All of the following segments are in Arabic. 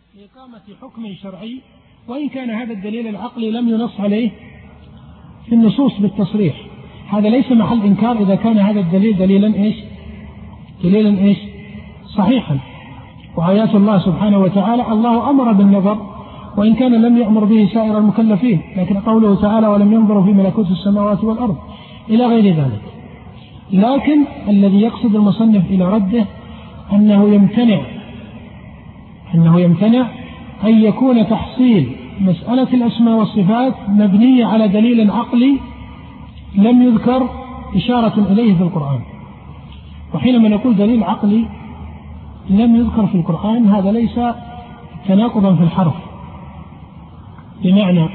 لإقامة حكم شرعي، وإن كان هذا الدليل العقلي لم ينص عليه في النصوص بالتصريح. هذا ليس محل إنكار إذا كان هذا الدليل دليلا صحيحا. وآيات الله سبحانه وتعالى الله أمر بالنظر وإن كان لم يأمر به سائر المكلفين، لكن قوله تعالى ولم ينظروا في ملكوت السماوات والأرض إلى غير ذلك. لكن الذي يقصد المصنف إلى رده أنه يمتنع أن يكون تحصيل مسألة الأسماء والصفات مبنية على دليل عقلي لم يذكر إشارة إليه في القرآن. وحينما نقول دليل عقلي لم يذكر في القرآن هذا ليس تناقضا في الحرف، بمعنى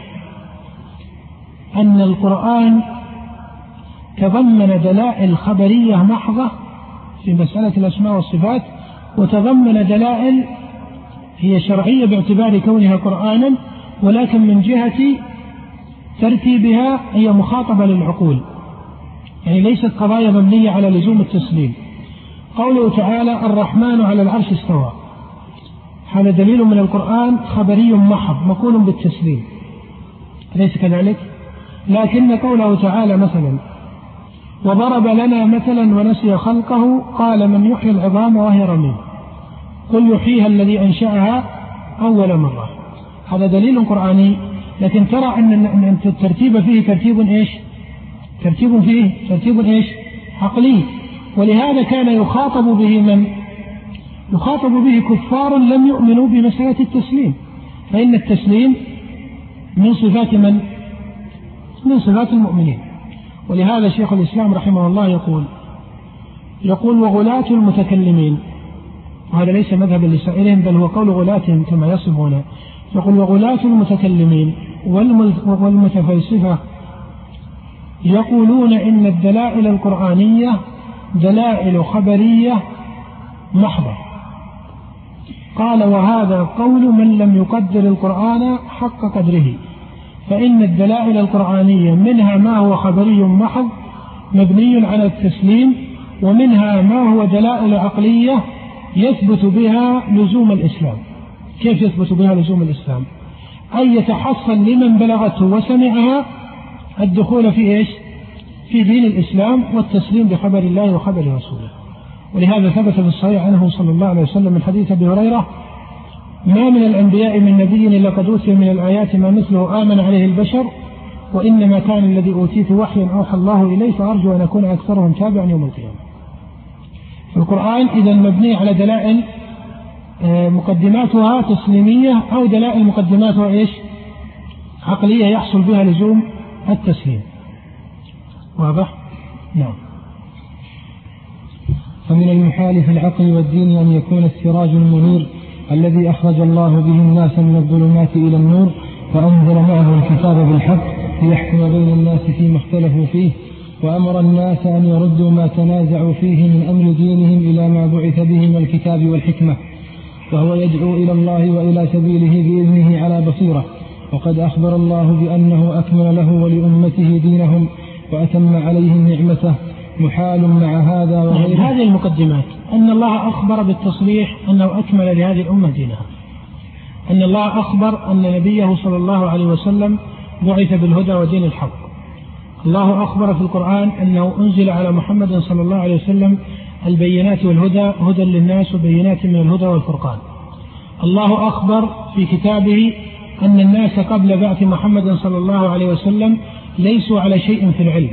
أن القرآن تضمن دلائل خبرية محضة في مسألة الأسماء والصفات، وتضمن دلائل هي شرعية باعتبار كونها قرآنا، ولكن من جهة ترتيبها هي مخاطبة للعقول، يعني ليست قضايا مبنية على لزوم التسليم. قوله تعالى الرحمن على العرش استوى، هذا دليل من القرآن خبري محض مقول بالتسليم، ليس كذلك؟ لكن قوله تعالى مثلا وضرب لنا مثلا ونسي خلقه قال من يحيي العظام وهي رميم قل يحييها الذي أنشأها أول مرة، هذا دليل قرآني، لكن ترى أن الترتيب فيه ترتيب عقلي. ولهذا كان يخاطب به كفار لم يؤمنوا بمسألة التسليم، فإن التسليم من صفات من صفات المؤمنين. ولهذا شيخ الإسلام رحمه الله يقول وغلاة المتكلمين، وهذا ليس مذهبا لسائرهم بل هو قول غلاتهم كما يصفون، يقول وغلاة المتكلمين والمتفلسفة يقولون إن الدلائل القرآنية دلائل خبرية محضة. قال وهذا قول من لم يقدر القرآن حق قدره، فإن الدلائل القرآنية منها ما هو خبري محض مبني على التسليم، ومنها ما هو دلائل عقلية يثبت بها لزوم الإسلام. كيف يثبت بها لزوم الإسلام؟ أن يتحصل لمن بلغته وسمعها الدخول في دين الإسلام والتسليم بخبر الله وخبر رسوله. ولهذا ثبت في الصحيح عنه صلى الله عليه وسلم من حديث أبي هريرة ما من الأنبياء من نبي إلا قد أوتي من الآيات ما مثله آمن عليه البشر، وإنما كان الذي أوتيت وحيا أوحى الله إليه فأرجو أن أكون أكثرهم تابعا يوم القيامة. القرآن إذا مبني على دلائل مقدماتها تسليمية أو دلائل مقدماتها عقلية يحصل بها لزوم التسليم. واضح؟ نعم. فمن المحال في العقل والدين أن يكون السراج المنير الذي أخرج الله به الناس من الظلمات إلى النور فأنزل معه الكتاب بالحق ليحكم بين الناس فيما اختلفوا فيه، وأمر الناس أن يردوا ما تنازعوا فيه من أمر دينهم إلى ما بعث به من الكتاب والحكمة، وهو يدعو إلى الله وإلى سبيله بإذنه على بصيرة. وقد أخبر الله بأنه أكمل له ولأمته دينهم وأتم عليهم نعمته، محال مع هذا وغيره. هذه المقدمات أن الله أخبر بالتصريح أنه أكمل لهذه الأمة دينها، أن الله أخبر أن نبيه صلى الله عليه وسلم بعث بالهدى ودين الحق، الله أخبر في القرآن أنه أنزل على محمد صلى الله عليه وسلم البينات والهدى هدى للناس وبينات من الهدى والفرقان، الله أخبر في كتابه أن الناس قبل بعث محمد صلى الله عليه وسلم ليسوا على شيء في العلم.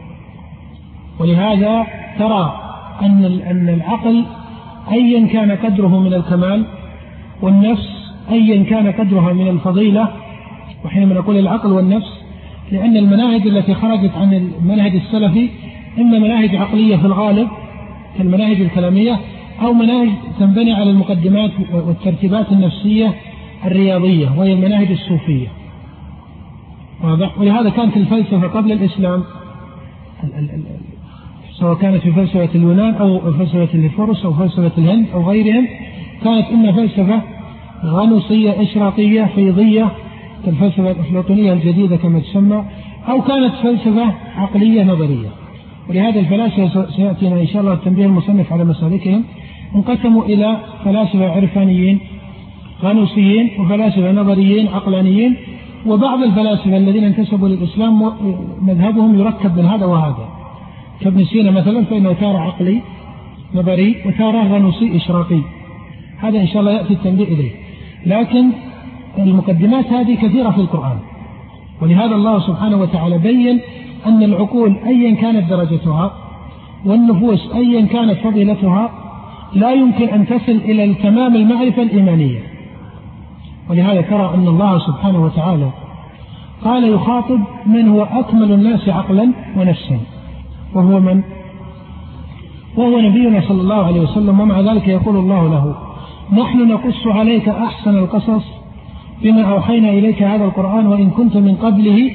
ولهذا ترى أن العقل أيا كان قدره من الكمال، والنفس أيا كان قدرها من الفضيلة، وحينما نقول العقل والنفس لأن المناهج التي خرجت عن المنهج السلفي إما مناهج عقلية في الغالب كالمناهج الكلامية، أو مناهج تنبني على المقدمات والترتيبات النفسية الرياضية وهي المناهج الصوفية. ولهذا كانت الفلسفة قبل الإسلام سواء كانت في فلسفة اليونان أو فلسفة الفرس أو فلسفة الهند أو غيرهم، كانت إما فلسفة غنوصية إشراقية فيضية كالفلسفة الأفلاطونية الجديدة كما تسمى، أو كانت فلسفة عقلية نظرية. ولهذا الفلاسفة سيأتينا إن شاء الله التنبيه المصنف على مسالكهم، انقسموا إلى فلاسفة عرفانيين غنوصيين وفلاسفة نظريين عقلانيين، وبعض الفلاسفة الذين انتسبوا للإسلام مذهبهم يركب من هذا وهذا، كابن سينا مثلا فإنه تارة عقلي نظري وتارة غنوصي إشراقي، هذا إن شاء الله يأتي التنبيه إليه. لكن المقدمات هذه كثيرة في القرآن، ولهذا الله سبحانه وتعالى بين أن العقول أيا كانت درجتها والنفوس أيا كانت فضيلتها لا يمكن أن تصل إلى التمام المعرفة الإيمانية. ولهذا ترى أن الله سبحانه وتعالى قال يخاطب من هو أكمل الناس عقلا ونفسا، وهو من؟ وهو نبينا صلى الله عليه وسلم. ومع ذلك يقول الله له: نحن نقص عليك أحسن القصص بما أوحينا إليك هذا القرآن وإن كنت من قبله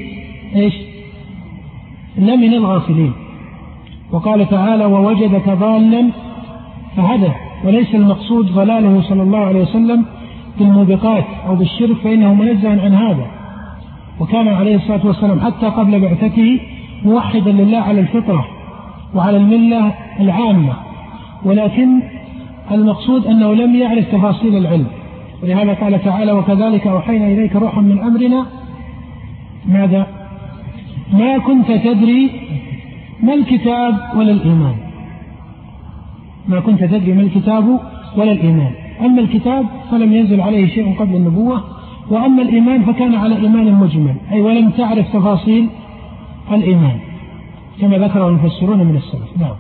لمن الغافلين. وقال تعالى: ووجدك ضالا فهدى. وليس المقصود ضلاله صلى الله عليه وسلم بالموبقات أو بالشرك، فإنه منزه عن هذا، وكان عليه الصلاة والسلام حتى قبل بعثته موحدا لله على الفطرة وعلى الملة العامة، ولكن المقصود أنه لم يعرف تفاصيل العلم. ولهذا قال تعالى: وكذلك أوحينا إليك روحا من أمرنا ماذا؟ ما كنت تدري ما الكتاب ولا الإيمان. ما كنت تدري ما الكتاب ولا الإيمان. أما الكتاب فلم ينزل عليه شيء قبل النبوة، وأما الإيمان فكان على إيمان مجمل، أي ولم تعرف تفاصيل الإيمان كما ذكره المفسرون من السلف. نعم.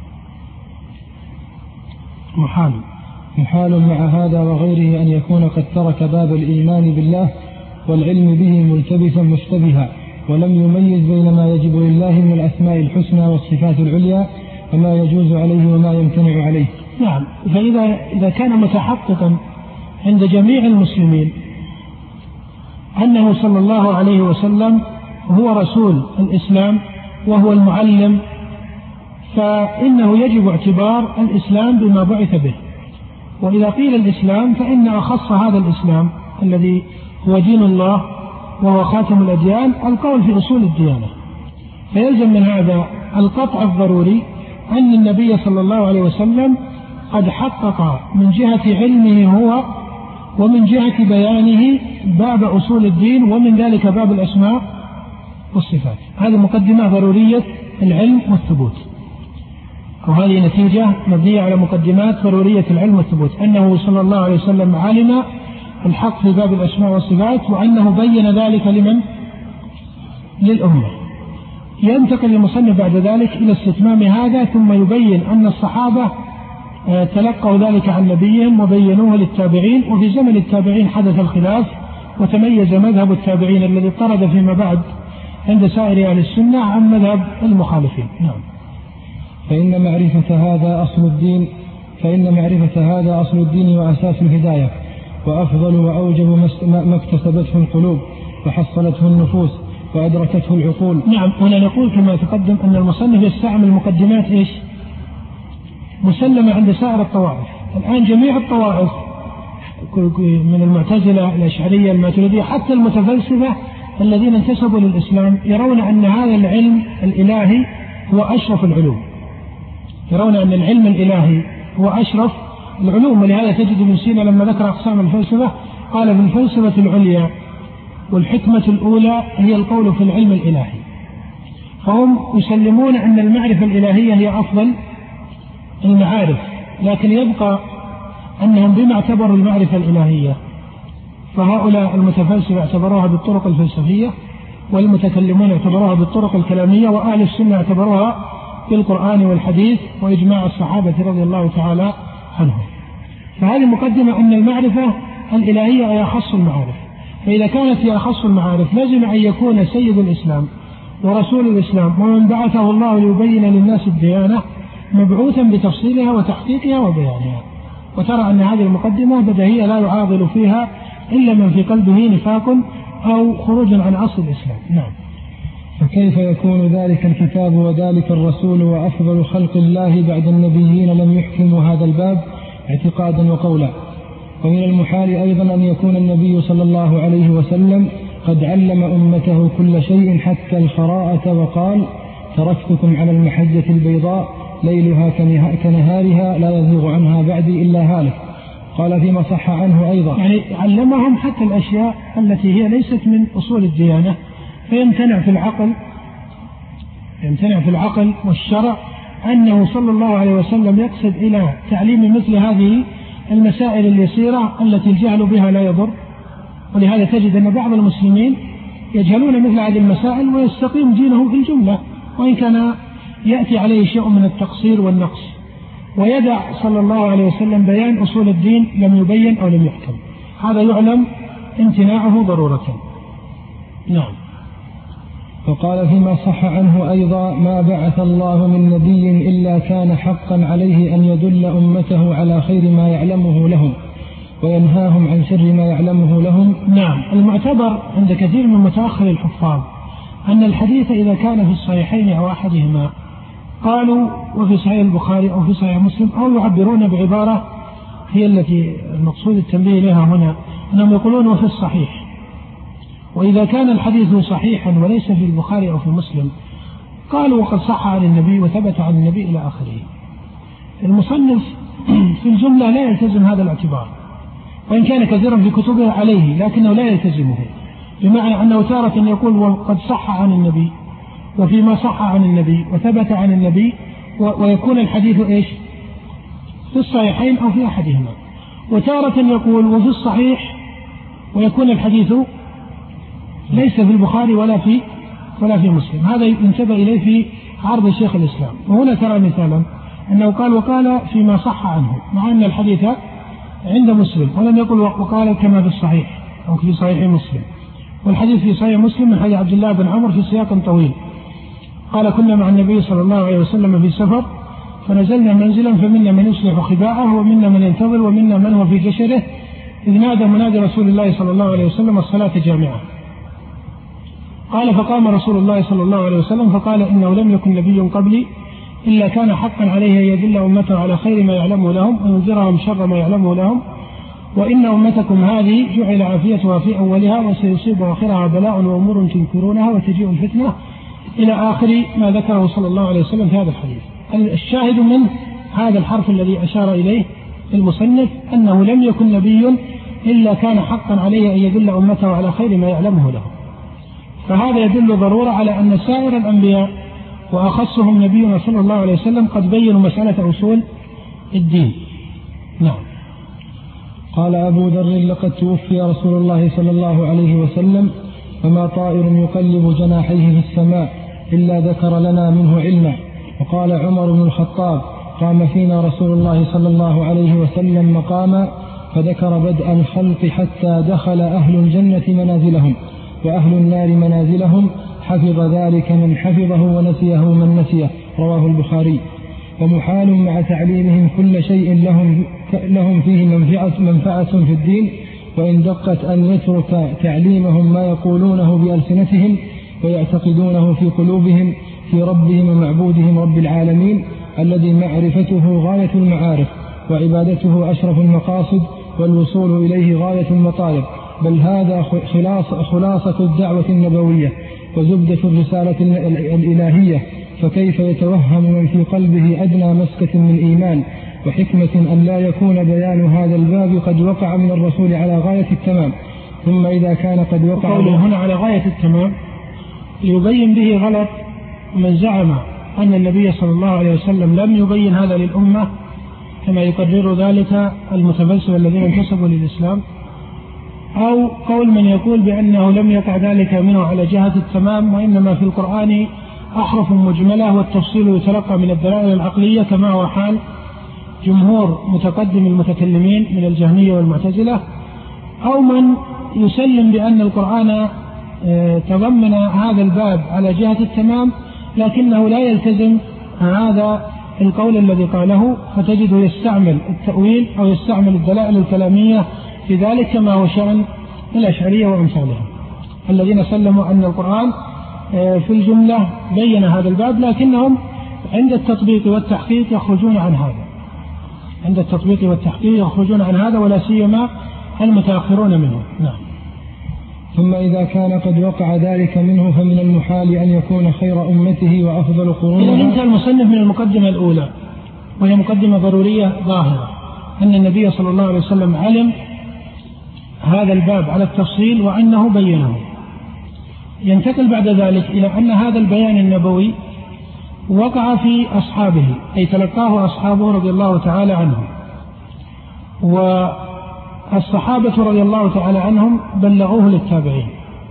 محال مع هذا وغيره أن يكون قد ترك باب الإيمان بالله والعلم به ملتبسا مشتبها، ولم يميز بين ما يجب لله من الأسماء الحسنى والصفات العليا وما يجوز عليه وما يمتنع عليه. نعم. فإذا كان متحققا عند جميع المسلمين أنه صلى الله عليه وسلم هو رسول الإسلام وهو المعلم، فإنه يجب اعتبار الإسلام بما بعث به. وإذا قيل الإسلام فإن أخص هذا الإسلام الذي هو دين الله وهو خاتم الأديان القول في أصول الديانة، فيلزم من هذا القطع الضروري أن النبي صلى الله عليه وسلم قد حقق من جهة علمه هو ومن جهة بيانه باب أصول الدين، ومن ذلك باب الأسماء والصفات. هذه مقدمة ضرورية العلم والثبوت، وهذه نتيجة مبنية على مقدمات ضرورية العلم والثبوت، أنه صلى الله عليه وسلم علم الحق في باب الأسماء والصفات، وأنه بين ذلك لمن؟ للأمة. ينتقل المصنف بعد ذلك إلى استتمام هذا، ثم يبين أن الصحابة تلقوا ذلك عن نبيهم وبينوه للتابعين، وفي زمن التابعين حدث الخلاف وتميز مذهب التابعين الذي اضطرد فيما بعد عند سائر أهل السنة عن مذهب المخالفين. نعم. فإن معرفة هذا أصل الدين وأساس الهداية، وأفضل وأوجب ما اكتسبته القلوب وحصلته النفوس وأدركته العقول. نعم. هنا نقول كما تقدم أن المصنف يستعمل مقدمات مسلمة عند سائر الطوائف. الآن جميع الطوائف من المعتزلة الأشعرية الماتريدية حتى المتفلسفة الذين انتسبوا للإسلام يرون أن هذا العلم الإلهي هو أشرف العلوم، يرون أن العلم الإلهي هو أشرف العلوم. ولهذا تجد ابن سينا لما ذكر أقسام الفلسفة قال: في الفلسفة العليا والحكمة الأولى هي القول في العلم الإلهي. فهم يسلمون أن المعرفة الإلهية هي أفضل المعارف، لكن يبقى أنهم بما اعتبروا المعرفة الإلهية، فهؤلاء المتفلسفة اعتبروها بالطرق الفلسفية، والمتكلمون اعتبروها بالطرق الكلامية، وأهل السنة اعتبروها بالقرآن والحديث وإجماع الصحابة رضي الله تعالى عنهم. فهذه مقدمة أن المعرفة الإلهية هي أخص المعارف. فإذا كانت هي أخص المعارف لازم أن يكون سيد الإسلام ورسول الإسلام ومن بعثه الله ليبين للناس الديانة مبعوثا بتفصيلها وتحقيقها وبيانها. وترى أن هذه المقدمة بديهية لا يعاضل فيها إلا من في قلبه نفاق أو خروج عن أصل الإسلام. نعم. فكيف يكون ذلك الكتاب وذلك الرسول وأفضل خلق الله بعد النبيين لم يحكموا هذا الباب اعتقادا وقولا؟ ومن المحال أيضا أن يكون النبي صلى الله عليه وسلم قد علم أمته كل شيء حتى الخراءة، وقال: تركتكم على المحجة البيضاء ليلها كنهارها لا يزيغ عنها بعدي إلا هالك. قال فيما صح عنه أيضا، يعني علمهم حتى الأشياء التي هي ليست من أصول الديانة، فيمتنع في العقل والشرع أنه صلى الله عليه وسلم يقصد إلى تعليم مثل هذه المسائل اليسيرة التي الجهل بها لا يضر. ولهذا تجد أن بعض المسلمين يجهلون مثل هذه المسائل ويستقيم دينه في الجملة، وإن كان يأتي عليه شيء من التقصير والنقص، ويدع صلى الله عليه وسلم بيان أصول الدين لم يبين أو لم يحكم. هذا يعلم امتناعه ضرورة. نعم. وقال فيما صح عنه أيضا: ما بعث الله من نبي إلا كان حقا عليه أن يدل أمته على خير ما يعلمه لهم وينهاهم عن شر ما يعلمه لهم. نعم. المعتبر عند كثير من متأخر الحفاظ أن الحديث إذا كان في الصحيحين أو أحدهما قالوا وفي صحيح البخاري أو في صحيح مسلم، أو يعبرون بعبارة هي التي المقصود التنبيه إليها هنا، أنهم يقولون وفي الصحيح. وإذا كان الحديث صحيحا وليس في البخاري أو في مسلم قالوا وقد صح عن النبي وثبت عن النبي إلى آخره. المصنف في الجملة لا يلتزم هذا الاعتبار، وإن كان كثيرا في كتبه عليه لكنه لا يلتزمه، بمعنى أنه تارة يقول وقد صح عن النبي وفيما صح عن النبي وثبت عن النبي، ويكون الحديث إيش؟ في الصحيحين أو في أحدهما. وتارة يقول وفي الصحيح ويكون الحديث ليس في البخاري ولا في مسلم. هذا ينتبه إليه في عرض شيخ الإسلام. وهنا ترى مثالا أنه قال وقال فيما صح عنه، مع أن الحديث عند مسلم، ولم يقل وقال كما في الصحيح أو في صحيح مسلم. والحديث في صحيح مسلم من حديث عبد الله بن عمر في سياق طويل قال: كنا مع النبي صلى الله عليه وسلم في سفر فنزلنا منزلا فمنا من يصلح خباءه ومنا من ينتظر ومنا من هو في جشره، إذ نادى منادي رسول الله صلى الله عليه وسلم: الصلاة جامعة. قال: فقام رسول الله صلى الله عليه وسلم فقال: إنه لم يكن نبي قبلي إلا كان حقا عليه أن يدل أمته على خير ما يعلمه لهم وينذرهم شر ما يعلمه لهم، وإن أمتكم هذه جعل عافيتها في أولها وسيصيب آخرها بلاء وأمور تنكرونها وتجيء الفتنة، إلى آخر ما ذكره صلى الله عليه وسلم في هذا الحديث. الشاهد من هذا الحرف الذي أشار إليه المصنف أنه لم يكن نبي إلا كان حقا عليه أن يدل أمته على خير ما يعلمه لهم. فهذا يدل ضرورة على أن سائر الأنبياء وأخصهم نبينا صلى الله عليه وسلم قد بيّنوا مسألة أصول الدين. نعم. قال أبو ذر: لقد توفي رسول الله صلى الله عليه وسلم فما طائر يقلب جناحيه في السماء إلا ذكر لنا منه علما. وقال عمر بن الخطاب: قام فينا رسول الله صلى الله عليه وسلم مقاما فذكر بدء الخلق حتى دخل أهل الجنة منازلهم وأهل النار منازلهم، حفظ ذلك من حفظه ونسيه من نسيه. رواه البخاري. ومحال مع تعليمهم كل شيء لهم فيه منفعة في الدين، وإن دقت أن يترك تعليمهم ما يقولونه بألسنتهم ويعتقدونه في قلوبهم في ربهم ومعبودهم رب العالمين الذي معرفته غاية المعارف وعبادته أشرف المقاصد والوصول إليه غاية المطالب، بل هذا خلاصة الدعوة النبوية وزبدة الرسالة الإلهية. فكيف يتوهم من في قلبه أدنى مسكة من إيمان وحكمة أن لا يكون بيان هذا الباب قد وقع من الرسول على غاية التمام؟ ثم إذا كان قد وقع هنا على غاية التمام يبين به غلط من زعم أن النبي صلى الله عليه وسلم لم يبين هذا للأمة كما يقرر ذلك المتفلسفة الذين انتسبوا للإسلام، أو قول من يقول بأنه لم يقع ذلك منه على جهة التمام، وإنما في القرآن أحرف مجملة والتفصيل يتلقى من الدلائل العقلية كما هو حال جمهور متقدم المتكلمين من الجهمية والمعتزلة، أو من يسلم بأن القرآن تضمن هذا الباب على جهة التمام لكنه لا يلتزم هذا القول الذي قاله، فتجده يستعمل التأويل أو يستعمل الدلائل الكلامية في ذلك كما هو شأن الأشعرية وأمثالهم الذين سلموا أن القرآن في الجملة بين هذا الباب، لكنهم عند التطبيق والتحقيق يخرجون عن هذا، ولا سيما المتأخرون منه. نعم. ثم إذا كان قد وقع ذلك منه فمن المحال أن يكون خير أمته وأفضل قرونها. إذا انتهى المصنف من المقدمة الأولى وهي مقدمة ضرورية ظاهرة أن النبي صلى الله عليه وسلم علم هذا الباب على التفصيل وأنه بينه. ينتقل بعد ذلك إلى أن هذا البيان النبوي وقع في أصحابه، أي تلقاه أصحابه رضي الله تعالى عنهم، والصحابة رضي الله تعالى عنهم بلغوه للتابعين.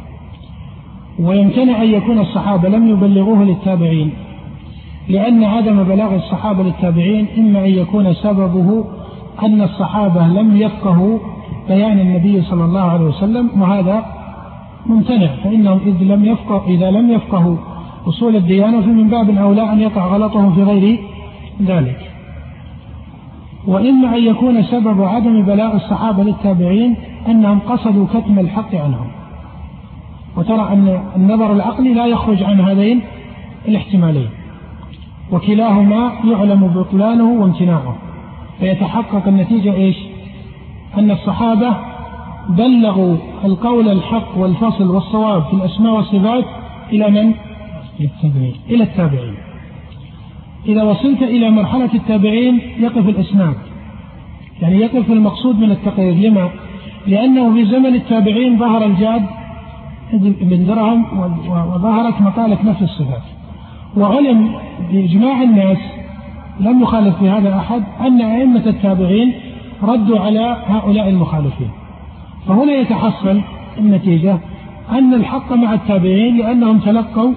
ويمتنع أن يكون الصحابة لم يبلغوه للتابعين، لأن عدم بلاغ الصحابة للتابعين إما أن يكون سببه أن الصحابة لم يفقهوا بيان النبي صلى الله عليه وسلم، وهذا ممتنع، فإنهم إذا لم يفقهوا أصول الديانة فمن باب أولى أن يقع غلطهم في غير ذلك. وإما أن يكون سبب عدم بلاغ الصحابة للتابعين أنهم قصدوا كتم الحق عنهم، وترى أن النظر العقلي لا يخرج عن هذين الاحتمالين، وكلاهما يعلم بطلانه وامتناعه، فيتحقق النتيجة إيش؟ أن الصحابة بلغوا القول الحق والفصل والصواب في الأسماء والصفات إلى من؟ إلى التابعين. إذا وصلت إلى مرحلة التابعين يقف الإسناد، يعني يقف المقصود من التقرير. لما؟ لأنه في زمن التابعين ظهر الجاد بن درهم وظهرت مقالة نفس الصفات، وعلم بإجماع الناس لم يخالف في هذا أحد أن أئمة التابعين ردوا على هؤلاء المخالفين. فهنا يتحصل النتيجة أن الحق مع التابعين، لأنهم تلقوا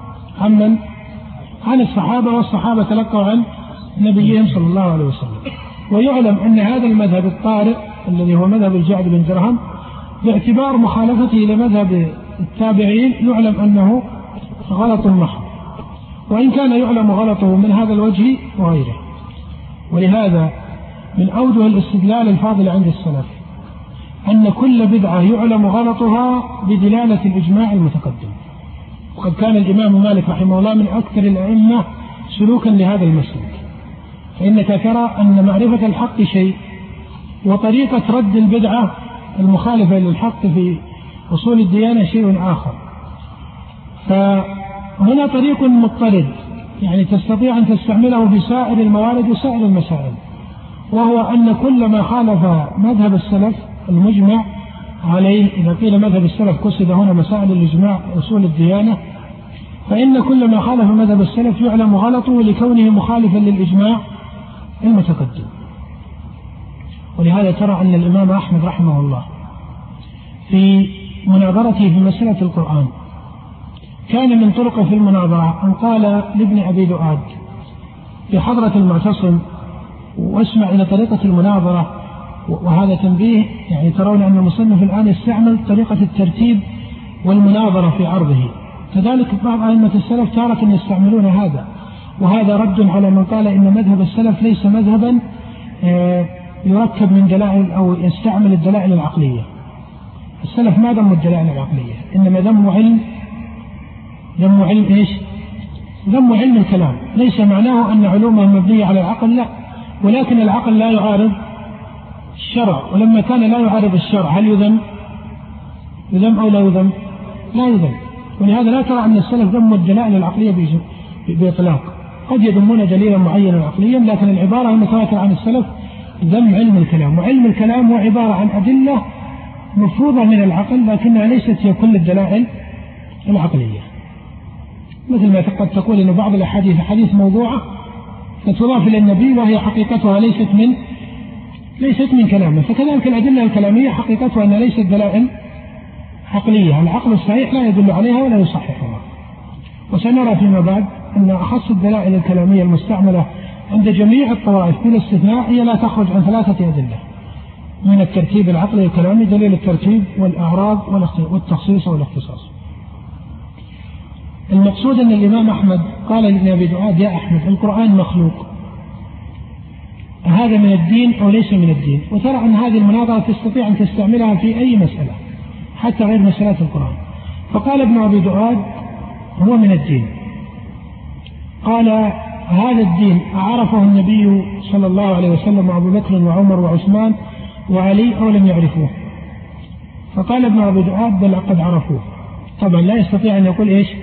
عن الصحابة، والصحابة تلقوا عن نبيهم صلى الله عليه وسلم. ويعلم أن هذا المذهب الطارئ الذي هو مذهب الجعد بن درهم باعتبار مخالفته لمذهب التابعين يعلم أنه غلط محض، وإن كان يعلم غلطه من هذا الوجه وغيره. ولهذا من أوجه الاستدلال الفاضل عند السلف أن كل بدعة يعلم غلطها بدلالة الإجماع المتقدم. وقد كان الإمام مالك رحمه الله من أكثر الأئمة سلوكا لهذا المسلك، فإنك ترى أن معرفة الحق شيء، وطريقة رد البدعة المخالفة للحق في أصول الديانة شيء آخر. فهنا طريق مضطرد، يعني تستطيع أن تستعمله في سائر الموارد وسائر المسائل، وهو أن كل ما خالف مذهب السلف المجمع عليه، إذا قيل مذهب السلف قصد هنا مسائل الإجماع أصول الديانة، فإن كل ما خالف مذهب السلف يعلم غلطه لكونه مخالفا للإجماع المتقدم. ولهذا ترى أن الإمام أحمد رحمه الله في مناظرته في مسألة القرآن كان من طرقه في المناظرة أن قال لابن أبي دؤاد في حضرة المعتصم: واسمع إلى طريقة المناظرة. وهذا تنبيه، يعني ترون أن المصنف الآن يستعمل طريقة الترتيب والمناظرة في عرضه، كذلك بعض أئمة السلف تارة يستعملون هذا، وهذا رد على من قال إن مذهب السلف ليس مذهبا يركب من دلائل أو يستعمل الدلائل العقلية. السلف ما ذموا الدلائل العقلية، إنما ذموا علم إيش؟ ذموا علم الكلام. ليس معناه أن علومهم مبنية على العقل، لا، ولكن العقل لا يعارض الشرع، ولما كان لا يعارض الشرع هل يذم أو لا يذم؟ لا يذم. ولهذا لا ترى أن السلف ذموا الدلائل العقلية بإطلاق، قد يذمون دليلا معينا عقليا، لكن العبارة المتواترة عن السلف ذم علم الكلام. وعلم الكلام هو عبارة عن أدلة مفروضة من العقل، لكنها ليست هي كل الدلائل العقلية. مثل ما قد تقول أن بعض الأحاديث حديث موضوعة فتضاف إلى النبي وهي حقيقتها ليست من كلامه، فكذلك الأدلة الكلامية حقيقتها أنها ليست دلائل عقلية، العقل الصحيح لا يدل عليها ولا يصححها. وسنرى فيما بعد أن أخص الدلائل الكلامية المستعملة عند جميع الطوائف بلا استثناء هي لا تخرج عن 3 أدلة من الترتيب العقلي الكلامي: دليل الترتيب والأعراض والتخصيص والاختصاص. المقصود أن الإمام أحمد قال لابن أبي دؤاد: يا أحمد، القرآن مخلوق، هذا من الدين أو ليس من الدين؟ وترى أن هذه المناظرة تستطيع أن تستعملها في أي مسألة حتى غير مسألة القرآن. فقال ابن أبي دؤاد: هو من الدين. قال: هذا الدين عرفه النبي صلى الله عليه وسلم وأبو بكر وعمر وعثمان وعلي أو لم يعرفوه؟ فقال ابن أبي دؤاد: بل قد عرفوه. طبعا لا يستطيع أن يقول إيش؟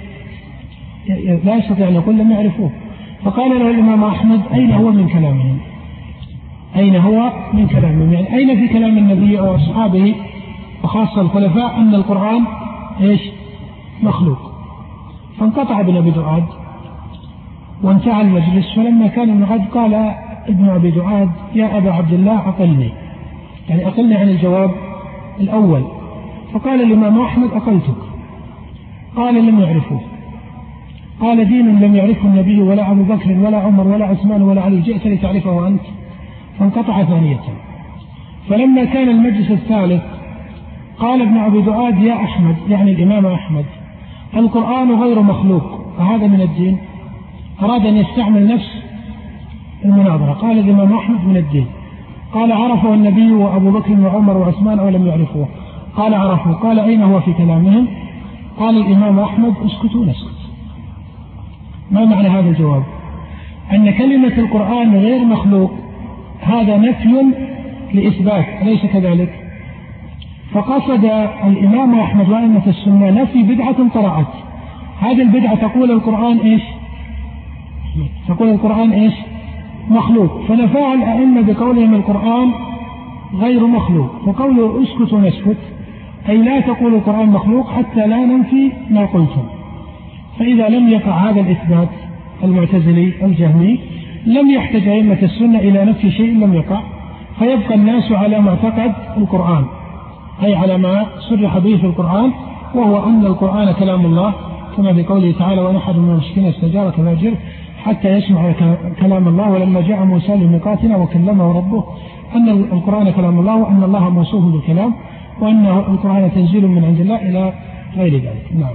لا يستطيع أن يقول لم يعرفوه. فقال له الإمام أحمد: أين هو من كلامهم؟ أين هو من كلامهم، يعني أين في كلام النبي أو أصحابه وخاصة الخلفاء أن القرآن إيش مخلوق. فانقطع ابن أبي دعاد وانتهى المجلس. فلما كان ابن غد قال ابن أبي دعاد يا أبا عبد الله أقلني، يعني أقلني عن الجواب الأول. فقال الإمام أحمد أقلتك. قال لم يعرفوه. قال دين لم يعرفه النبي ولا أبو بكر ولا عمر ولا عثمان ولا علي، جئت لتعرفه أنت. فانقطع ثانية. فلما كان المجلس الثالث قال ابن أبي دعاد يا أحمد، يعني الإمام أحمد، القرآن غير مخلوق فهذا من الدين. أراد أن يستعمل نفس المناظرة. قال الإمام أحمد من الدين. قال عرفه النبي وأبو بكر وعمر وعثمان أو لم يعرفوه؟ قال عرفوه. قال أين هو في كلامهم؟ قال الإمام أحمد اسكتوا نسكت. ما معنى هذا الجواب؟ أن كلمة القرآن غير مخلوق هذا نفي لإثبات، أليس كذلك؟ فقصد الإمام أحمد وأئمة السنة نفي بدعة طرأت. هذه البدعة تقول القرآن إيش؟ تقول القرآن إيش؟ مخلوق. فنفاها الأئمة بقولهم القرآن غير مخلوق. فقوله اسكت ونسكت أي لا تقول القرآن مخلوق حتى لا ننفي ما قلتم. فإذا لم يقع هذا الإثبات المعتزلي الجهمي لم يحتج أئمة السنة إلى نفي شيء لم يقع، فيبقى الناس على معتقد القرآن، أي على ما صرح به في القرآن، وهو أن القرآن كلام الله كما في قوله تعالى وإن أحد من المشركين استجارك فأجره حتى يسمع كلام الله. ولما جاء موسى لميقاتنا وكلمه ربه أن القرآن كلام الله وأن الله موصوف بالكلام وأن القرآن تنزيل من عند الله إلى غير ذلك. نعم.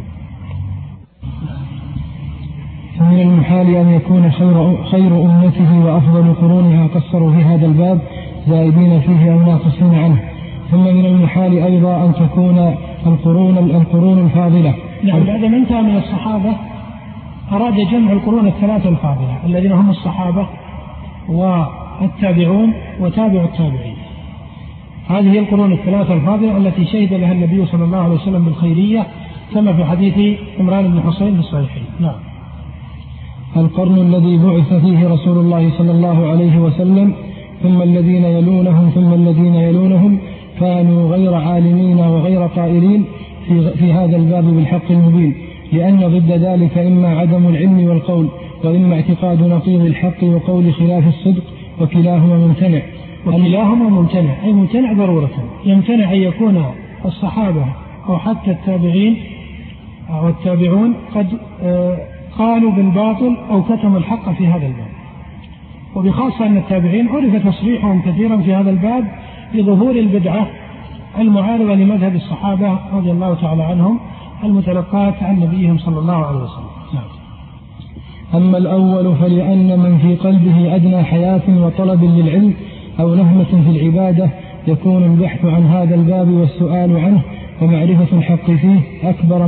فمن المحال أن يكون خير أمته وأفضل قرونها قصروا في هذا الباب زائدين فيه أو ناقصين عنه. ثم من المحال أيضا أن تكون القرون الفاضلة. نعم. بعد ما انتهى من الصحابة أراد جمع القرون الثلاثة الفاضلة الذين هم الصحابة والتابعون وتابع التابعين. هذه هي القرون الثلاثة الفاضلة التي شهد لها النبي صلى الله عليه وسلم بالخيرية كما في حديث عمران بن حسين في الصحيحين. نعم. القرن الذي بعث فيه رسول الله صلى الله عليه وسلم ثم الذين يلونهم ثم الذين يلونهم كانوا غير عالمين وغير قائلين في هذا الباب بالحق المبين، لأن ضد ذلك إما عدم العلم والقول وإما اعتقاد نقيض الحق وقول خلاف الصدق، وكلاهما ممتنع. وكلاهما ممتنع أي ممتنع ضرورة. يمتنع أن يكون الصحابة أو حتى التابعين أو التابعون قد قالوا بالباطل أو كتموا الحق في هذا الباب. وبخاصة أن التابعين عرف تصريحهم كثيرا في هذا الباب لظهور البدعة المعارضة لمذهب الصحابة رضي الله تعالى عنهم المتلقاة عن نبيهم صلى الله عليه وسلم. أما الأول فلأن من في قلبه أدنى حياة وطلب للعلم أو نهمة في العبادة يكون البحث عن هذا الباب والسؤال عنه ومعرفة الحق فيه أكبر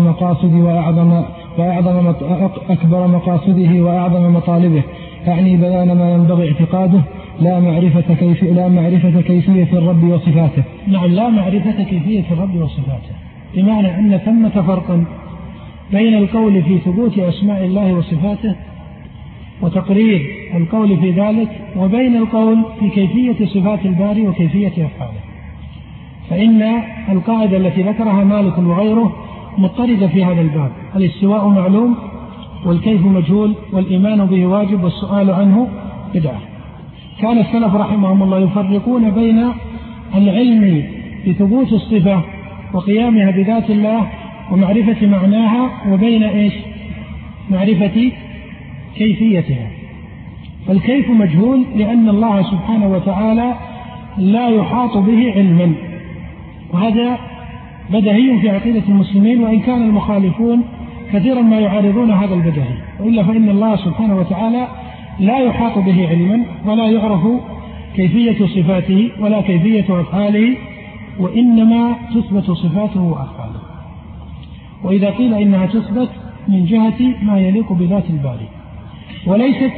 مقاصده وأعظم مطالبه، يعني بيان ما ينبغي اعتقاده لا معرفة كيفية الرب وصفاته. نعم. لا معرفة كيفية الرب وصفاته، بمعنى أن ثمة فرق بين القول في ثبوت أسماء الله وصفاته وتقرير القول في ذلك وبين القول في كيفية صفات الباري وكيفية أفعاله. فإن القاعدة التي ذكرها مالك وغيره مضطردة في هذا الباب. الاستواء معلوم والكيف مجهول والإيمان به واجب والسؤال عنه بدعة. كان السلف رحمهم الله يفرقون بين العلم بثبوت الصفة وقيامها بذات الله ومعرفة معناها وبين إيش؟ معرفة كيفيتها. فالكيف مجهول لأن الله سبحانه وتعالى لا يحاط به علما، وهذا بديهي في عقيدة المسلمين، وإن كان المخالفون كثيرا ما يعارضون هذا البديهي، وإلا فإن الله سبحانه وتعالى لا يحاط به علما ولا يعرف كيفية صفاته ولا كيفية أفعاله، وإنما تثبت صفاته وأفعاله. وإذا قيل إنها تثبت من جهة ما يليق بذات الباري وليست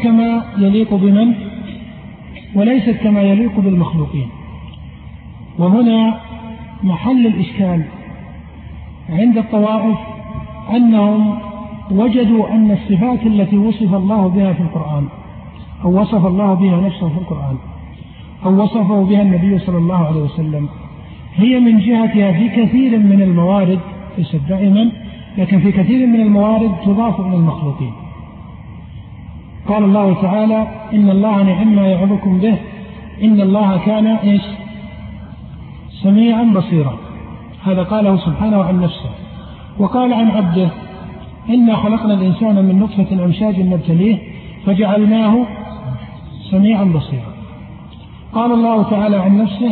كما يليق بالمخلوقين. وهنا محل الإشكال عند الطوائف أنهم وجدوا أن الصفات التي وصف الله بها في القرآن أو وصف الله بها نفسه في القرآن أو وصفه بها النبي صلى الله عليه وسلم، هي من جهتها في كثير من الموارد، ليست دائما، لكن في كثير من الموارد تضاف إلى المخلوقين. قال الله تعالى: إن الله نعم ما يعظكم به إن الله كان سميعا بصيرا. هذا قاله سبحانه عن نفسه. وقال عن عبده: إنا خلقنا الإنسان من نطفة أمشاج نبتليه فجعلناه سميعا بصيرا. قال الله تعالى عن نفسه: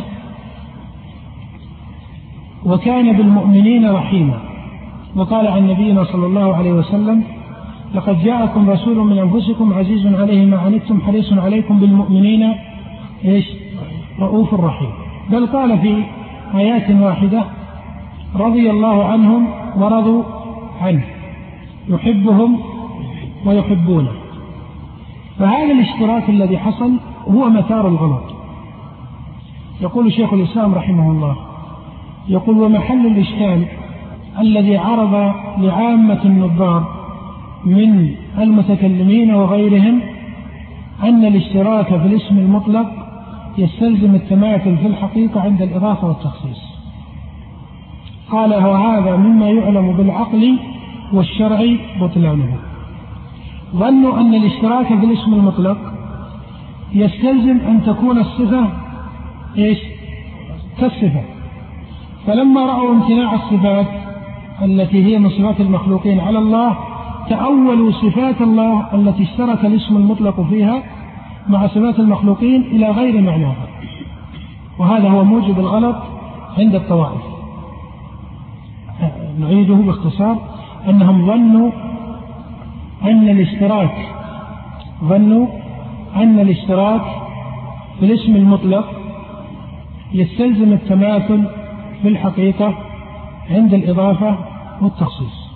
وكان بالمؤمنين رحيما. وقال عن نبينا صلى الله عليه وسلم: لقد جاءكم رسول من أنفسكم عزيز عليه ما عنتم حريص عليكم بالمؤمنين رؤوف رحيم. بل قال في آيات واحدة: رضي الله عنهم ورضوا عنه يحبهم ويحبونه. فهذا الاشتراك الذي حصل هو مثار الغلط. يقول شيخ الإسلام رحمه الله، يقول: ومحل الإشكال الذي عرض لعامة النظار من المتكلمين وغيرهم أن الاشتراك في الاسم المطلق يستلزم التماثل في الحقيقة عند الإضافة والتخصيص. قال: وهذا مما يعلم بالعقل والشرع بطلانه. ظنوا أن الاشتراك في الاسم المطلق يستلزم أن تكون الصفة كالصفة، فلما رأوا امتناع الصفات التي هي من صفات المخلوقين على الله تأولوا صفات الله التي اشترك الاسم المطلق فيها مع صفات المخلوقين إلى غير معناها، وهذا هو موجب الغلط عند الطوائف. نعيده باختصار: أنهم ظنوا أن الاشتراك في الاسم المطلق يستلزم التماثل في الحقيقة عند الإضافة والتخصيص.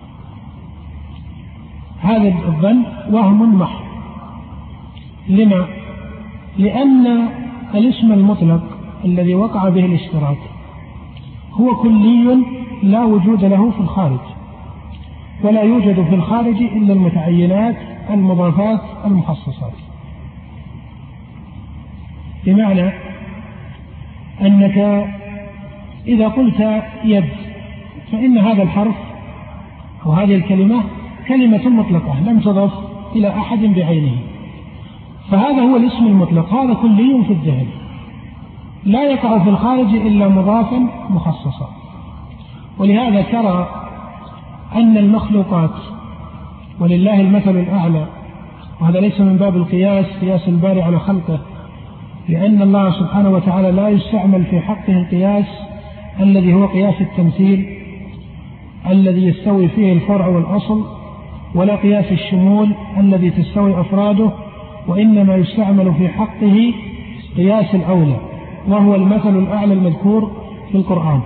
هذا الظن وهم محض. لما؟ لأن الاسم المطلق الذي وقع به الاشتراك هو كلي لا وجود له في الخارج، ولا يوجد في الخارج إلا المتعينات المضافات المخصصات. بمعنى أنك إذا قلت يد فإن هذا الحرف أو هذه الكلمة كلمة مطلقة لم تضف إلى أحد بعينه، فهذا هو الاسم المطلق، هذا كلي في الذهن لا يقع في الخارج إلا مضافا مخصصا. ولهذا ترى أن المخلوقات ولله المثل الأعلى، وهذا ليس من باب القياس، قياس الباري على خلقه، لأن الله سبحانه وتعالى لا يستعمل في حقه القياس الذي هو قياس التمثيل الذي يستوي فيه الفرع والأصل، ولا قياس الشمول الذي تستوي أفراده، وإنما يستعمل في حقه قياس الأولى، وهو المثل الأعلى المذكور في القرآن.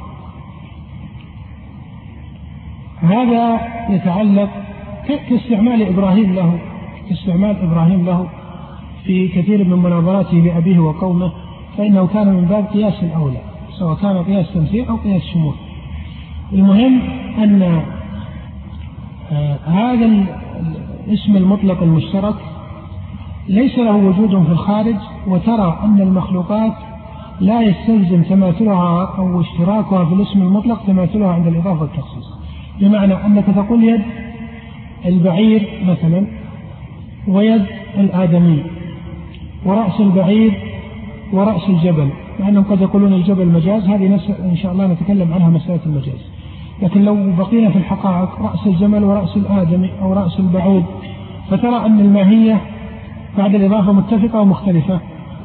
هذا يتعلق كاستعمال إبراهيم له في كثير من مناظراته لأبيه وقومه، فإنه كان من باب قياس الأولى سواء كان قياس تمثيل أو قياس شمول. المهم أن هذا الاسم المطلق المشترك ليس له وجود في الخارج، وترى أن المخلوقات لا يستلزم تماثلها أو اشتراكها في الاسم المطلق تماثلها عند الإضافة والتخصيص. بمعنى أنك تقول يد البعير مثلا ويد الآدمي ورأس البعير ورأس الجبل، مع أنهم قد يقولون الجبل مجاز، هذه إن شاء الله نتكلم عنها مسألة المجاز. لكن لو بقينا في الحقائق رأس الجمل ورأس الآدمي أو رأس البعوض، فترى أن الماهية بعد الإضافة متفقة ومختلفة.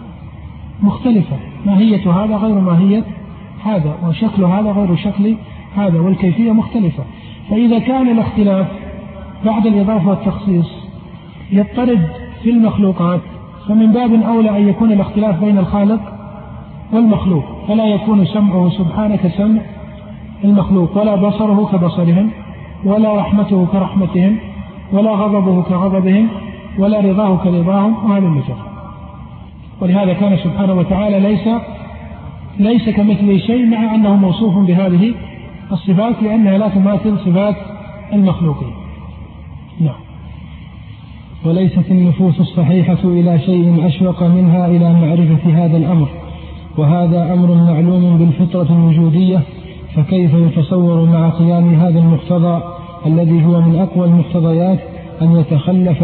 ماهية هذا غير ماهية هذا، وشكل هذا غير شكل هذا، والكيفية مختلفة. فإذا كان الاختلاف بعد الإضافة والتخصيص يضطرد في المخلوقات، فمن باب أولى أن يكون الاختلاف بين الخالق والمخلوق، فلا يكون سمعه سبحانه كسمع المخلوق، ولا بصره كبصرهم، ولا رحمته كرحمتهم، ولا غضبه كغضبهم، ولا رضاه كرضاهم، وهذا المجرد. ولهذا كان سبحانه وتعالى ليس كمثله شيء، مع أنه موصوف بهذه الصفات لأنها لا تماثل صفات المخلوقين. نعم. وليست النفوس الصحيحة إلى شيء أشوق منها إلى معرفة هذا الأمر، وهذا أمر معلوم بالفطرة الوجودية، فكيف يتصور مع قيام هذا المقتضى الذي هو من أقوى المقتضيات أن يتخلف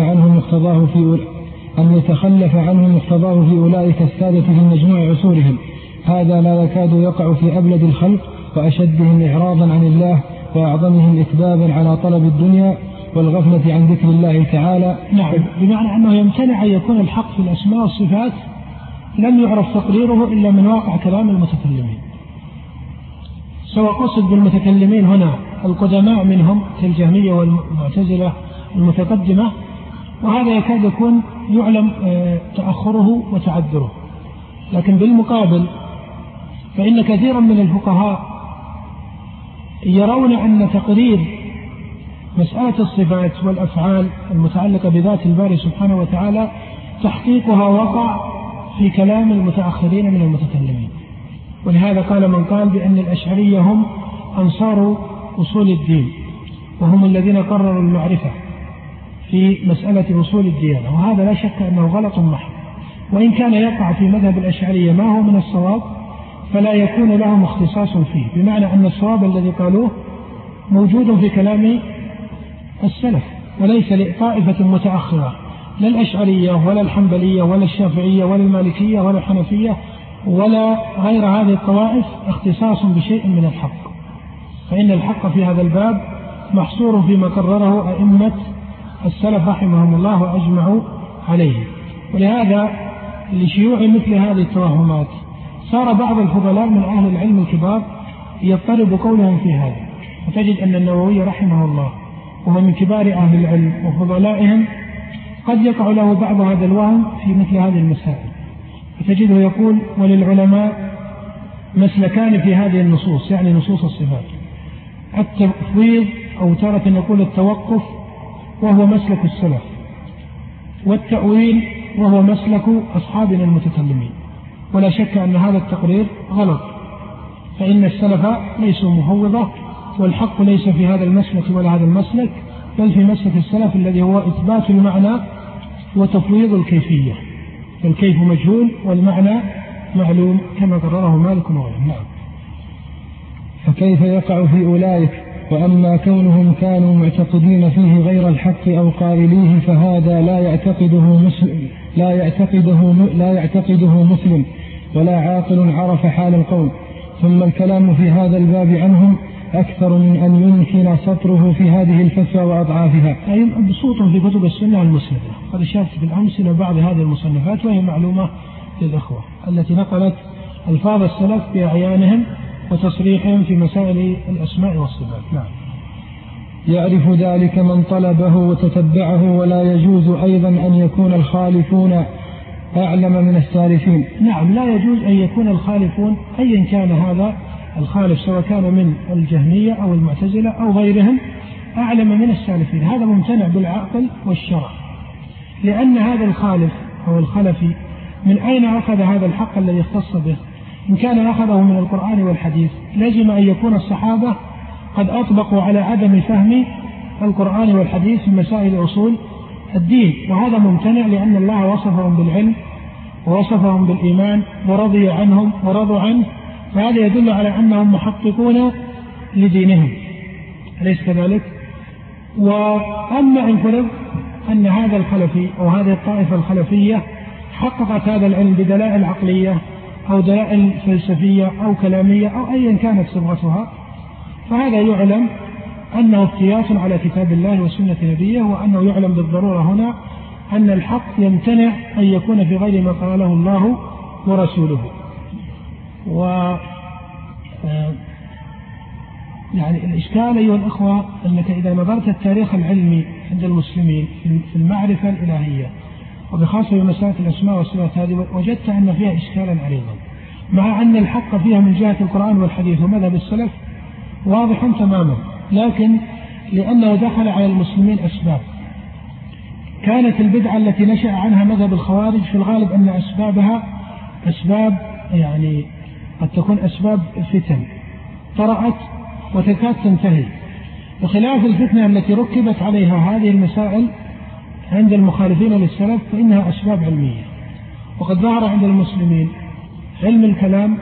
عنه مقتضاه في أولئك السادة في مجموع عصورهم؟ هذا لا يكاد يقع في أبلد الخلق وأشدهم إعراضا عن الله وأعظمهم إكبابا على طلب الدنيا والغفلة عن ذكر الله تعالى. نعم، بمعنى أنه يمتنع أن يكون الحق في الأسماء والصفات لم يعرف تقريره إلا من واقع كلام المتكلمين، سواء قصد بالمتكلمين هنا القدماء منهم كالجهمية والمعتزلة المتقدمة، وهذا يكاد يكون يعلم تأخره وتعذره. لكن بالمقابل فإن كثيرا من الفقهاء يرون أن تقرير مسألة الصفات والأفعال المتعلقة بذات الباري سبحانه وتعالى تحقيقها وقع في كلام المتأخرين من المتكلمين. ولهذا قال من قال بأن الأشعرية هم أنصار أصول الدين، وهم الذين قرروا المعرفة في مسألة أصول الديانة، وهذا لا شك أنه غلط محض، وإن كان يقع في مذهب الأشعرية ما هو من الصواب فلا يكون لهم اختصاص فيه، بمعنى أن الصواب الذي قالوه موجود في كلام السلف، وليس لطائفة متأخرة لا الأشعرية ولا الحنبلية ولا الشافعية ولا المالكية ولا الحنفية ولا غير هذه الطوائف اختصاص بشيء من الحق، فإن الحق في هذا الباب محصور فيما قرره أئمة السلف رحمهم الله وأجمعوا عليه. ولهذا لشيوع مثل هذه التوهمات صار بعض الفضلاء من أهل العلم الكبار يضطرب قولهم في هذا، وتجد أن النووي رحمه الله وهو من كبار أهل العلم وفضلائهم قد يقع له بعض هذا الوهم في مثل هذه المسائل، فتجده يقول وللعلماء مسلكان في هذه النصوص، يعني نصوص الصفات: التفويض أو تارة يقول التوقف وهو مسلك السلف، والتأويل وهو مسلك أصحابنا المتكلمين. ولا شك أن هذا التقرير غلط، فإن السلف ليسوا مفوضة، والحق ليس في هذا المسلك ولا هذا المسلك، بل في مسلك السلف الذي هو إثبات المعنى وتفويض الكيفية، فالكيف مجهول والمعنى معلوم كما قرره مالك وغيره. نعم. فكيف يقع في أولئك؟ وأما كونهم كانوا معتقدين فيه غير الحق أو قائليه فهذا لا يعتقده مسلم ولا عاقل عرف حال القوم. ثم الكلام في هذا الباب عنهم أكثر من أن يمكن سطره في هذه الفتوى وأضعافها. أي بسوط في كتب السنة المسندة، قد شافت بالأمثلة بعض هذه المصنفات وهي معلومة للأخوة التي نقلت ألفاظ السلف بأعيانهم وتصريحهم في مسائل الأسماء والصفات. نعم. يعرف ذلك من طلبه وتتبعه، ولا يجوز أيضا أن يكون الخالفون أعلم من السالفين. نعم، لا يجوز أن يكون الخالفون أيا كان هذا الخالف، سواء كان من الجهمية أو المعتزلة أو غيرهم، أعلم من السالفين. هذا ممتنع بالعقل والشرع، لأن هذا الخالف أو الخلفي من أين أخذ هذا الحق الذي اختص به؟ إن كان أخذه من القرآن والحديث لازم أن يكون الصحابة قد أطبقوا على عدم فهم القرآن والحديث في مسائل أصول الدين، وهذا ممتنع لأن الله وصفهم بالعلم ووصفهم بالإيمان ورضي عنهم ورضوا عنه، فهذا يدل على أنهم محققون لدينهم، أليس كذلك؟ وأما إن فرض أن هذا الخلفي أو هذه الطائفة الخلفية حققت هذا العلم بدلائل عقلية أو دلائل فلسفية أو كلامية أو أيا كانت صبغتها، فهذا يعلم أنه اقتياس على كتاب الله وسنة نبيه، وأنه يعلم بالضرورة هنا أن الحق يمتنع أن يكون في غير ما قاله الله ورسوله. يعني الإشكال أيها الأخوة أنك إذا نظرت التاريخ العلمي عند المسلمين في المعرفة الإلهية وبخاصة بمسائل الأسماء والصفات هذه، وجدت أن فيها إشكالا عريضا، مع أن الحق فيها من جهة القرآن والحديث ومذهب السلف واضح تماما، لكن لأنه دخل على المسلمين أسباب كانت البدعة التي نشأ عنها مذهب الخوارج في الغالب أن أسبابها أسباب يعني قد تكون أسباب فتن طرأت وتكاد تنتهي، بخلاف الفتنة التي ركبت عليها هذه المسائل عند المخالفين للسلف فإنها أسباب علمية. وقد ظهر عند المسلمين علم الكلام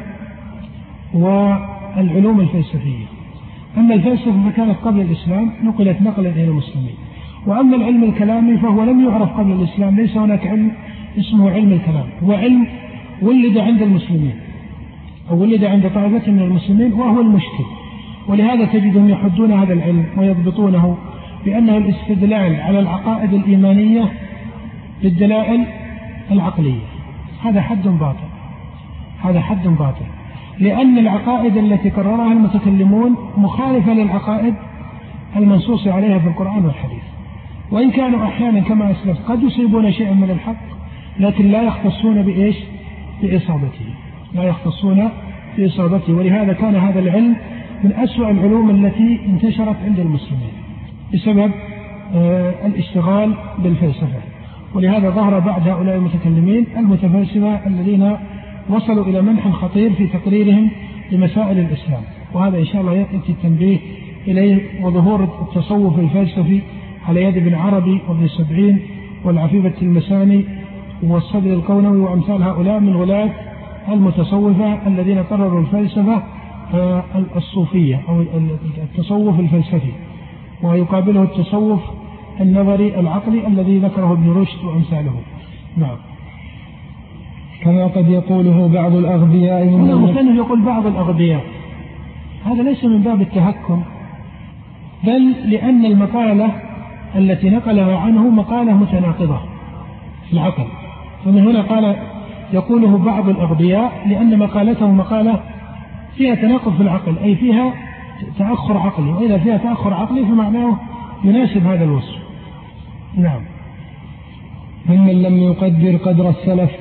والعلوم الفلسفية. أما الفلسفة فكانت قبل الإسلام نقلت نقلا إلى المسلمين، وأما العلم الكلامي فهو لم يعرف قبل الإسلام، ليس هناك علم اسمه علم الكلام، هو علم ولد عند المسلمين أو ولد عند طائفة من المسلمين وهو المشكل. ولهذا تجدهم يحدون هذا العلم ويضبطونه بأنه الاستدلال على العقائد الإيمانية بالدلائل العقلية. هذا حد باطل، هذا حد باطل، لأن العقائد التي قررها المتكلمون مخالفة للعقائد المنصوص عليها في القرآن والحديث، وإن كانوا أحيانا كما أسلف قد يصيبون شيئا من الحق لكن لا يختصون بإيش؟ بإصابته، لا يختصون بإصابته. ولهذا كان هذا العلم من أسوأ العلوم التي انتشرت عند المسلمين بسبب الاشتغال بالفلسفة. ولهذا ظهر بعد هؤلاء المتكلمين المتفلسفة الذين وصلوا إلى منح خطير في تقريرهم لمسائل الإسلام، وهذا إن شاء الله يأتي التنبيه إليه. وظهور التصوف الفلسفي على يد ابن عربي وابن سبعين والعفيفة المساني والصدر القونوي وأمثال هؤلاء من غلاة المتصوفة الذين قرروا الفلسفة الصوفية أو التصوف الفلسفي، ويقابله التصوف النظري العقلي الذي ذكره ابن رشد وأمثاله. نعم. كما قد يقوله بعض الأغبياء هنا المصنف يقول بعض الأغبياء، هذا ليس من باب التهكم، بل لأن المقالة التي نقلها عنه مقالة متناقضة في العقل، فمن هنا قال يقوله بعض الأغبياء لأن مقالته مقالة فيها تناقض في العقل، أي فيها تأخر عقلي، وإذا فيها تأخر عقلي فمعناه يناسب هذا الوصف. نعم. ممن لم يقدر قدر السلف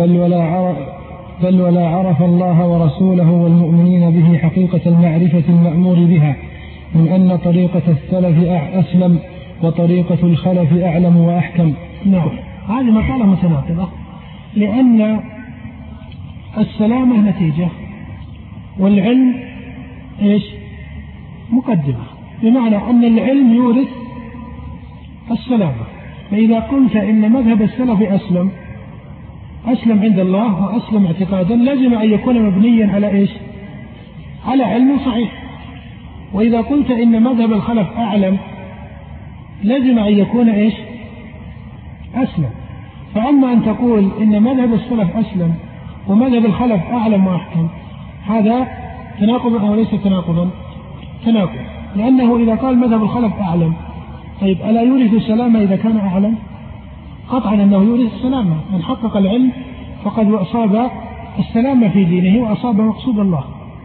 بل ولا عرف الله ورسوله والمؤمنين به حقيقة المعرفة المأمور بها، من أن طريقة السلف أسلم وطريقة الخلف أعلم وأحكم. نعم. هذه مقالة متناقضة، لأن السلامة نتيجة والعلم إيش؟ مقدمة، بمعنى أن العلم يورث السلامة. فإذا قلت إن مذهب السلف أسلم عند الله وأسلم اعتقادا، لازم أن يكون مبنيا على إيش؟ على علم صحيح. وإذا قلت إن مذهب الخلف أعلم، لازم أن يكون إيش؟ أسلم. فأما أن تقول إن مذهب السلف أسلم ومذهب الخلف أعلم وأحكم، هذا تناقض أو ليس تناقضا؟ تناقض، لأنه إذا قال مذهب الخلف أعلم، طيب ألا يورث السلامة إذا كان أعلم؟ قطعا أنه يورث السلامة، من حقق العلم فقد أصاب السلامة في دينه وأصاب مقصود الله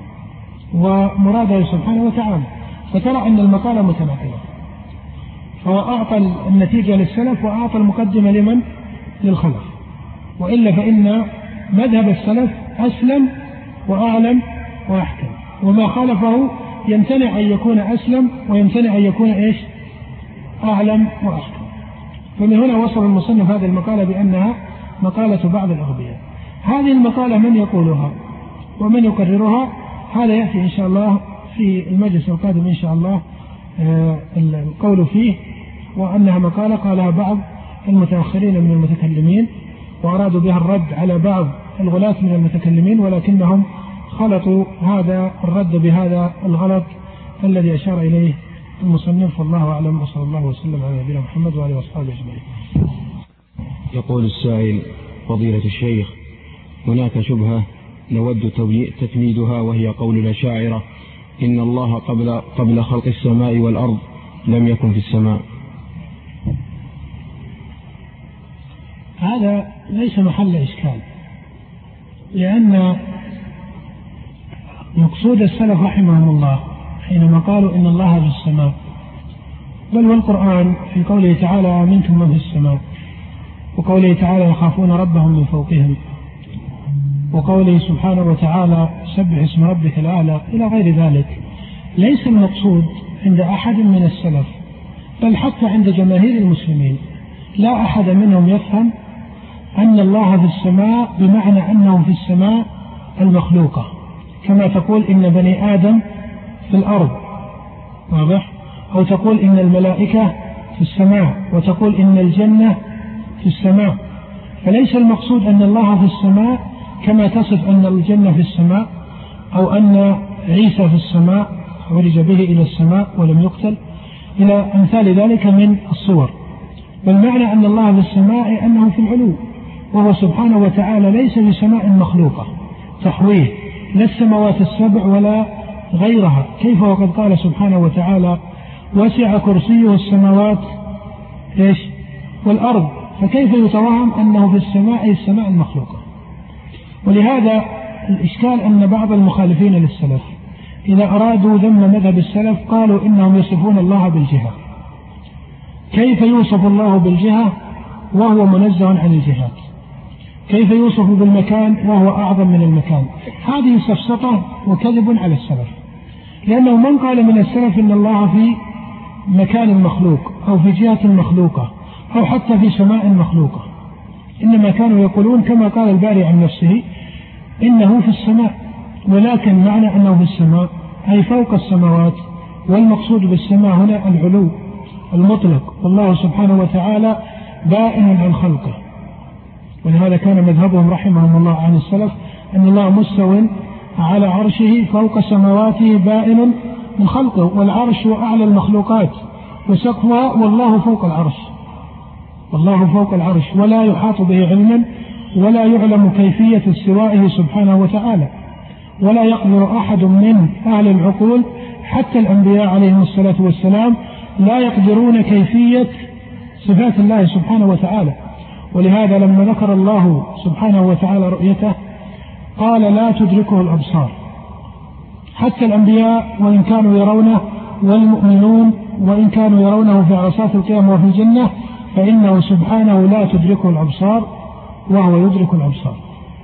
ومراده سبحانه وتعالى. فترى أن المقالة متناقضة، فهو أعطى النتيجة للسلف وأعطى المقدمة لمن؟ للخلف. وإلا فإن مذهب السلف أسلم وأعلم وأحكم، وما خالفه يمتنع أن يكون أسلم ويمتنع أن يكون إيش؟ أعلم وأحكم. فمن هنا وصل المصنف هذه المقالة بأنها مقالة بعض الأغبياء. هذه المقالة من يقولها ومن يقررها؟ هذا يأتي إن شاء الله في المجلس القادم إن شاء الله القول فيه، وأنها مقالة قالها بعض المتأخرين من المتكلمين وأرادوا بها الرد على بعض الغلاة من المتكلمين، ولكنهم خلطوا هذا الرد بهذا الغلط الذي أشار إليه المصنف. والله أعلم، وصلى الله وسلم على نبينا محمد وعلى وصحبه أجمعين. يقول السائل: فضيلة الشيخ، هناك شبهة نود تفنيدها، وهي قول الأشاعرة إن الله قبل خلق السماء والأرض لم يكن في السماء. هذا ليس محل إشكال، لأن مقصود السلف رحمهم الله حينما قالوا إن الله في السماء، بل والقرآن في قوله تعالى آمنتم من في السماء، وقوله تعالى يخافون ربهم من فوقهم، وقوله سبحانه وتعالى سبح اسم ربك الأعلى إلى غير ذلك، ليس المقصود عند أحد من السلف بل حتى عند جماهير المسلمين لا أحد منهم يفهم أن الله في السماء بمعنى أنه في السماء المخلوقة، كما تقول إن بني آدم في الأرض، واضح؟ أو تقول إن الملائكة في السماء وتقول إن الجنة في السماء، فليس المقصود أن الله في السماء كما تصف أن الجنة في السماء، أو أن عيسى في السماء عرج به إلى السماء ولم يقتل، إلى أمثال ذلك من الصور. بل معنى أن الله في السماء أنه في العلو، وهو سبحانه وتعالى ليس في سماء مخلوقة تحويه، لا السماوات السبع ولا غيرها. كيف وقد قال سبحانه وتعالى وسع كرسيه السماوات والأرض، فكيف يتوهم أنه في السماء السماء المخلوقة؟ ولهذا الإشكال أن بعض المخالفين للسلف إذا أرادوا ذم مذهب السلف قالوا إنهم يصفون الله بالجهة. كيف يوصف الله بالجهة وهو منزه عن الجهات؟ كيف يوصف بالمكان وهو أعظم من المكان؟ هذه سفسطة وكذب على السلف، لأنه من قال من السلف إن الله في مكان مخلوق أو في جهة مخلوقة أو حتى في سماء مخلوقة، إنما كانوا يقولون كما قال الباري عن نفسه إنه في السماء، ولكن معنى أنه في السماء أي فوق السماوات، والمقصود بالسماء هنا العلو المطلق، والله سبحانه وتعالى بائن عن خلقه. ولهذا كان مذهبهم رحمهم الله عن السلف أن الله مستو على عرشه فوق سماواته بائن من خلقه، والعرش أعلى المخلوقات وسقفها، والله فوق العرش، والله فوق العرش ولا يحاط به علما، ولا يعلم كيفية استوائه سبحانه وتعالى، ولا يقدر أحد من أهل العقول حتى الأنبياء عليهم الصلاة والسلام لا يقدرون كيفية صفات الله سبحانه وتعالى. ولهذا لما ذكر الله سبحانه وتعالى رؤيته قال لا تدركه الأبصار، حتى الأنبياء وإن كانوا يرونه، والمؤمنون وإن كانوا يرونه في عرصات القيامة وفي الجنة، فإنه سبحانه لا تدركه الأبصار وهو يدرك الأبصار.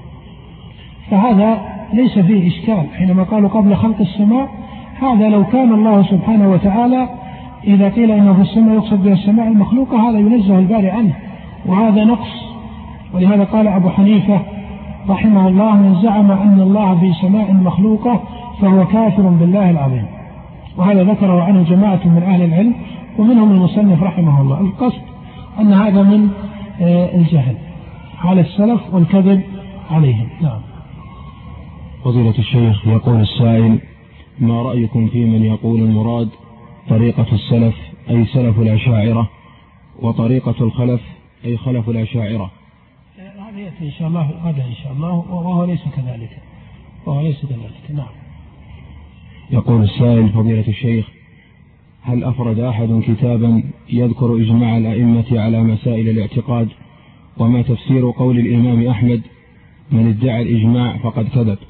فهذا ليس فيه إشكال حينما قالوا قبل خلق السماء، هذا لو كان الله سبحانه وتعالى إذا قيل إنه في السماء يقصد بها السماء المخلوقة هذا ينزه الباري عنه، وهذا نقص. ولهذا قال أبو حنيفة رحمه الله من زعم أن الله في سماء مخلوقة فهو كافر بالله العظيم، وهذا ذكره عنه جماعة من أهل العلم ومنهم المصنف رحمه الله. القصد أن هذا من الجهل على السلف والكذب عليهم. نعم. فضيلة الشيخ، يقول السائل: ما رأيكم في من يقول المراد طريقة السلف أي سلف الأشاعرة، وطريقة الخلف أي خلف الأشاعرة؟ هذا يأتي إن شاء الله غدا إن شاء الله، وهو ليس كذلك، وهو ليس كذلك. نعم. يقول السائل: فضيلة الشيخ، هل أفرد أحد كتابا يذكر إجماع الأئمة على مسائل الاعتقاد، وما تفسير قول الإمام أحمد من ادعى الإجماع فقد كذب؟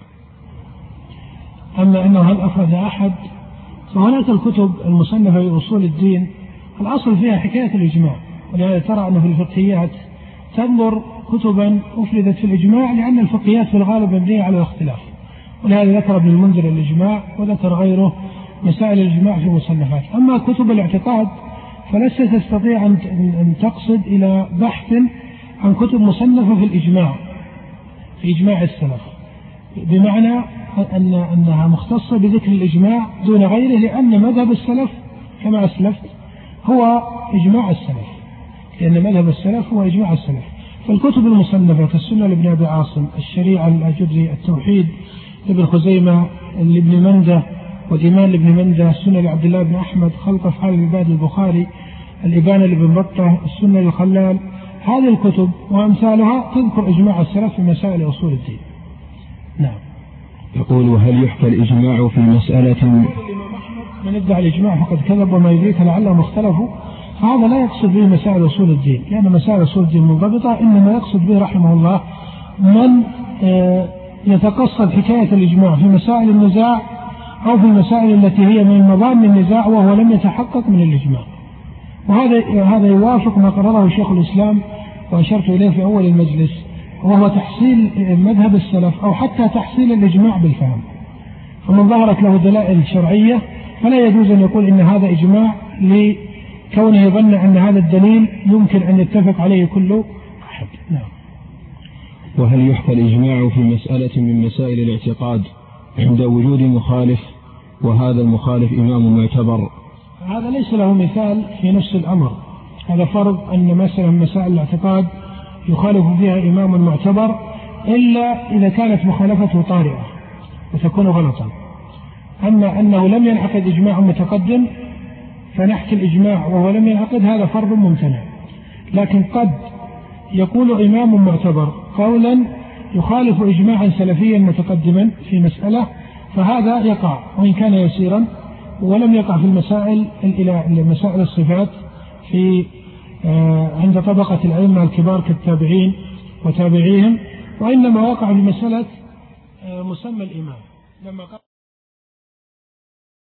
أما أنه هل أفرد أحد، فهناك الكتب المصنفة في أصول الدين الأصل فيها حكاية الإجماع، ولهذا ترى أنه في الفقهيات تنظر كتبا أفردت في الإجماع، لأن الفقهيات في الغالب مبنية على الاختلاف، ولهذا ذكر ابن المنذر الإجماع وذكر غيره مسائل الإجماع في مصنفات. أما كتب الاعتقاد فلست تستطيع أن تقصد إلى بحث عن كتب مصنفة في الإجماع، في إجماع السلف، بمعنى أنها مختصة بذكر الإجماع دون غيره، لأن مذهب السلف كما أسلفت هو إجماع السلف، لأن مذهب السلف هو إجماع السلف. فالكتب المصنفة كالسنة لابن أبي عاصم، الشريعة للآجري، التوحيد لابن خزيمة، لابن مندة، والإيمان لابن مندة، السنة لعبد الله بن أحمد، خلق أفعال العباد البخاري، الإبانة لابن بطة، السنة للخلال، هذه الكتب وأمثالها تذكر إجماع السلف في مسائل أصول الدين. نعم. يقول: وهل يحكى الإجماع في مسألة؟ من ادعى الإجماع فقد كذب وما يدريك لعلهم اختلفوا، فهذا لا يقصد به مسائل أصول الدين، لأن مسائل أصول الدين منضبطة، إنما يقصد به رحمه الله من يتقصد حكاية الإجماع في مسائل النزاع أو في المسائل التي هي من مضام النزاع وهو لم يتحقق من الإجماع. وهذا يوافق ما قرره شيخ الإسلام وأشرت إليه في أول المجلس، وهو تحصيل مذهب السلف أو حتى تحصيل الإجماع بالفهم. فمن ظهرت له دلائل شرعية فلا يجوز أن يقول إن هذا إجماع لكونه يظن أن هذا الدليل يمكن أن يتفق عليه كل أحد. نعم. وهل يحكى الإجماع في مسألة من مسائل الاعتقاد عند وجود مخالف، وهذا المخالف إمام معتبر؟ هذا ليس له مثال في نفس الأمر، هذا فرض أن مسألة من مسائل الاعتقاد يخالف فيها إمام معتبر إلا إذا كانت مخالفته طارئة وتكون غلطا. أما أنه لم ينعقد إجماع متقدم فنحكي الإجماع وهو لم ينعقد، هذا فرض ممتنع. لكن قد يقول إمام معتبر قولا يخالف إجماعا سلفيا متقدما في مسألة، فهذا يقع وإن كان يسيرا، ولم يقع في مسائل الصفات في عند طبقة الأئمة الكبار كالتابعين وتابعيهم، وإنما وقع في مسألة مسمى الإمام لما قال